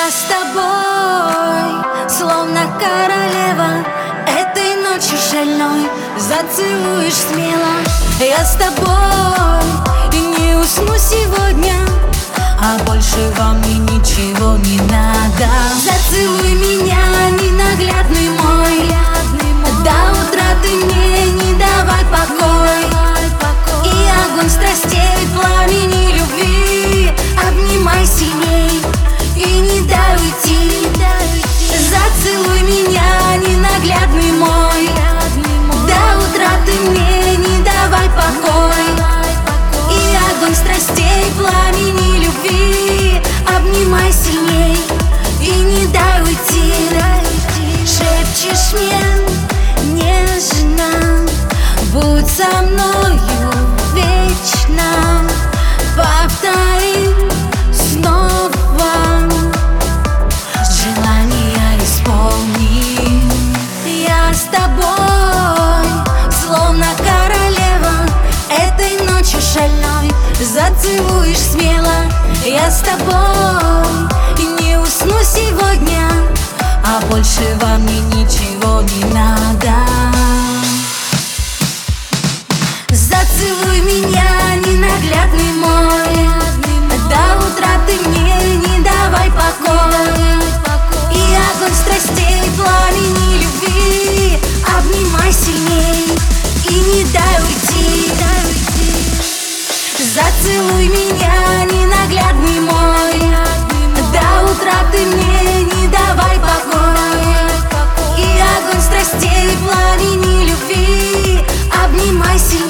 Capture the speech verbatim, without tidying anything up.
Я с тобой, словно королева, этой ночью шальной зацелуешь смело. Я с тобой и не усну сегодня, а больше вам мне ничего не надо. Зацелуй меня, ненаглядный мой, до утра ты мне не давай покой. И огонь страстей, пламени любви обнимай сильней и не дай уйти. Зацелуй меня, ненаглядный мой, до утра ты мне не давай покой. И огонь страстей, пламени любви обнимай сильней и не дай уйти. Шепчешь мне нежно, будь со мною вечно, повторим снова, желание исполним. Я с тобой, словно королева, этой ночью шальной зацелуешь смело. Я с тобой и не усну сегодня, а больше вам мне ничего не надо. Зацелуй меня, ненаглядный мой, до утра ты мне не давай покой. И огонь страстей, пламени любви обнимай сильней и не дай уйти. Зацелуй меня, ненаглядный мой, до утра ты мне не давай покой. И огонь страстей, пламени любви обнимай сильней